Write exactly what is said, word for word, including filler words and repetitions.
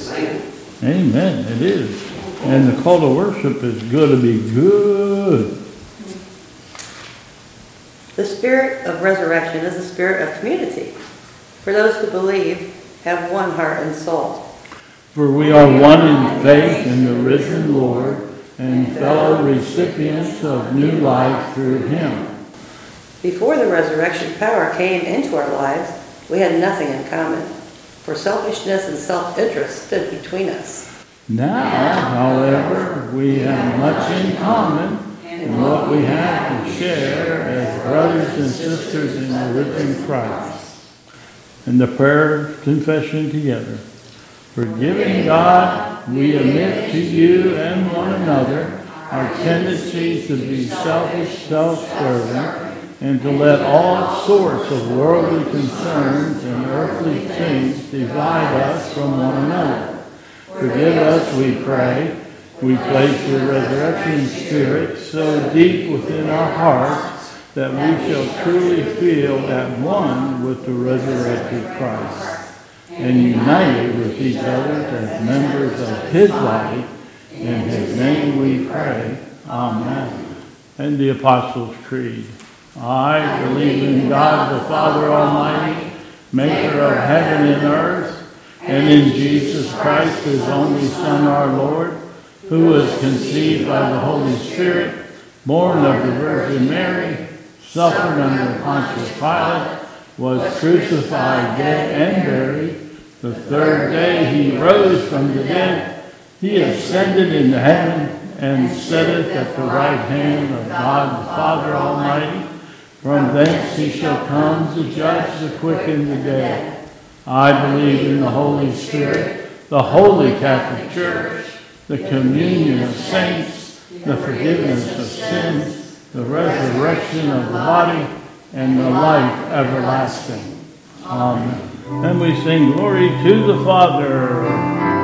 singing. Amen. It is. And the call to worship is going to be good. The spirit of resurrection is a spirit of community. For those who believe, have one heart and soul. For we are one in faith in the risen Lord, and fellow recipients of new life through him. Before the resurrection power came into our lives, we had nothing in common, for selfishness and self-interest stood between us. Now, however, we have much in common in what we have to share as brothers and sisters in the risen Christ. And the prayer confession together. Forgiving God, we admit to you and one another our tendency to be selfish, self-serving, and to let all sorts of worldly concerns and earthly things divide us from one another. Forgive us, we pray. We place your resurrection spirit so deep within our hearts that we shall truly feel at one with the resurrected Christ and united with each other as members of his body. In his name we pray. Amen. And the Apostles' Creed. I believe in God the Father Almighty, maker of heaven and earth, and in Jesus Christ, his only Son, our Lord, who was conceived by the Holy Spirit, born of the Virgin Mary, suffered under Pontius Pilate, was crucified, dead, and buried. The third day he rose from the dead. He ascended into heaven and sitteth at the right hand of God the Father Almighty. From thence he shall come to judge the quick and the dead. I believe in the Holy Spirit, the Holy Catholic Church, the communion of saints, the forgiveness of sins, the resurrection of the body, and the life everlasting. Amen. And we sing glory to the Father.